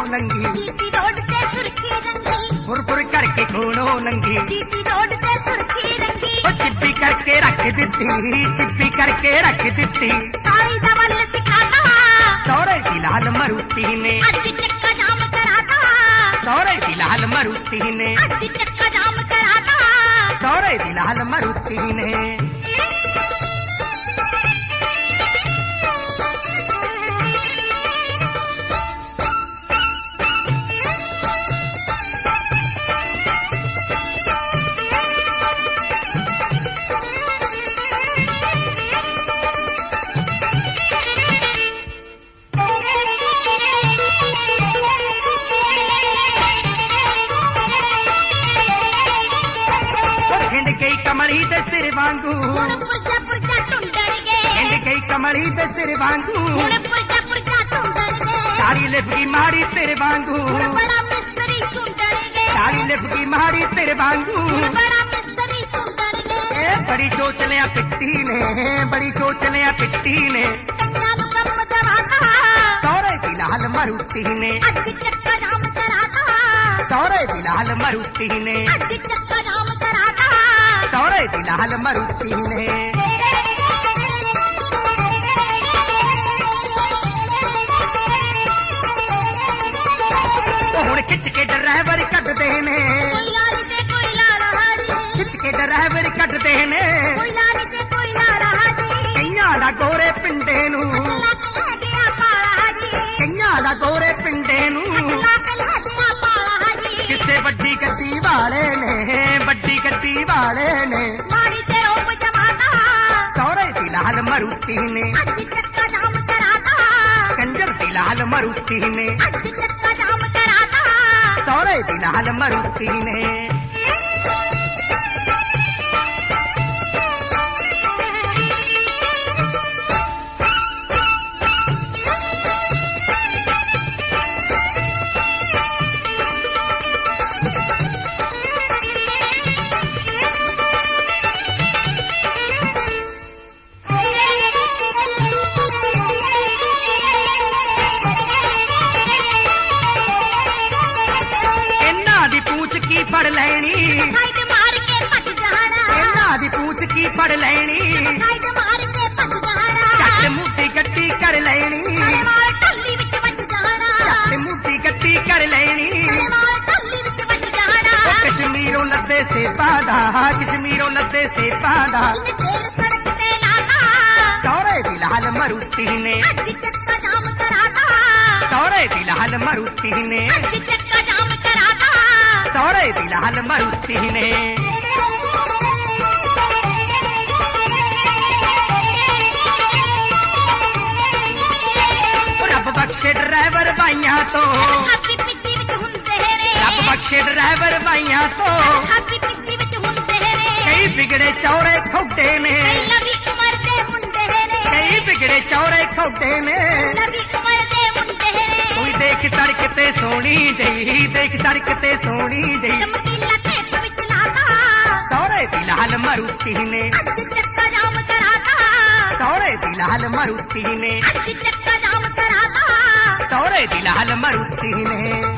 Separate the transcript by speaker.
Speaker 1: नंगी
Speaker 2: GT road ते सुर्खी रंगी
Speaker 1: फुर करके खूनों नंगी
Speaker 2: जीटी रोड ते सुर्खी रंगी
Speaker 1: ओ चिप्पी करके रख दिती चिप्पी करके रख दिती
Speaker 2: काली दा वल सिखाता
Speaker 1: सौरे दी लाल मरूती ने
Speaker 2: अज चक्का जाम कराता
Speaker 1: सौरे दी लाल मरूती ने
Speaker 2: अज चक्का जाम कराता
Speaker 1: सौरे दी लाल मरूती ने कमली दे सिर वांगू
Speaker 2: पुरजा टुंडर
Speaker 1: हिंद गई कमली दे सिर वांगू
Speaker 2: पुरजा टुंडर
Speaker 1: सारी लिपकी मारी तेरे वांगू
Speaker 2: बड़ा मिस्त्री टुंडर
Speaker 1: सारी लिपकी मारी तेरे वांगू
Speaker 2: बड़ा मिस्त्री टुंडर
Speaker 1: ए बड़ी चोचलिया पिट्टी ने बड़ी चोचलिया पिट्टी ने
Speaker 2: कंगा नु कम दवाता
Speaker 1: सौरे दी लाल मरूती ने
Speaker 2: अज चक्का जाम कराता
Speaker 1: सौरे दी लाल मरूती ने
Speaker 2: अज चक्का जाम कराता
Speaker 1: सौरे दी लाल मरूती ने हुण खिच के ड्राइवर कटदे ने
Speaker 2: कोई लाली ते कोई लाला हाजी
Speaker 1: खिच के ड्राइवर कटदे ने
Speaker 2: कोई लाली ते कोई लाला हाजी
Speaker 1: कईयां दा गोरे पिंडे नू
Speaker 2: लाख ले गया पाला हाजी
Speaker 1: कईयां दा गोरे पिंडे नू
Speaker 2: लाख ले गया पाला हाजी
Speaker 1: किसे वड्डी गड्डी वाले ने वड्डी गड्डी वाले ने
Speaker 2: मारी ते ओप जमाता
Speaker 1: सौरे दी लाल मरूती ने
Speaker 2: अज चक्का जाम कराता
Speaker 1: कंजर दी लाल मरूती ने
Speaker 2: अज चक्का जाम कराता
Speaker 1: सौरे दी लाल मरूती ने की फड़ लेनी
Speaker 2: साइड मार के भज जाना
Speaker 1: इन्हां दी पूछ की फड़ लेनी
Speaker 2: साइड मार के भज जाना
Speaker 1: झट मुट्ठी गट्टी कर लेनी
Speaker 2: मार टल्ली विच भज जाना
Speaker 1: झट मुट्ठी गट्टी कर लेनी
Speaker 2: मार टल्ली विच भज जाना
Speaker 1: ओ कश्मीरों लद्दे से पादा कश्मीरों लद्दे से पादा
Speaker 2: तेर सड़क ते लाता
Speaker 1: सौरे दी लाल मरूती ने
Speaker 2: अज चक्का जाम कराता
Speaker 1: सौरे दी लाल मरूती ने
Speaker 2: अज चक्का जाम कराता
Speaker 1: सौरे दी लाल मरूती ने रब बख्शे ड्राइवर भाइयां तो
Speaker 2: खाती पिੱਟੀ विच हुंदे ने
Speaker 1: रब बख्शे ड्राइवर भाइयां तो
Speaker 2: खाती पिੱਟੀ विच हुंदे ने
Speaker 1: कई बिगड़े चौड़े खोटे ने
Speaker 2: लवी उमर दे मुंडे ने
Speaker 1: कई बिगड़े चौड़े खोटे ने
Speaker 2: लवी उमर दे मुंडे ने
Speaker 1: कोई देख सड़क ते सोनी जई देख सड़क ते सोनी जई
Speaker 2: चमकीला खेत विच लाता
Speaker 1: सौरे दी लाल मरूती ने
Speaker 2: अज चक्का जाम कराता
Speaker 1: सौरे दी लाल मरूती ने
Speaker 2: अज चक्का जाम कराता
Speaker 1: सौरे दी लाल मरूती ने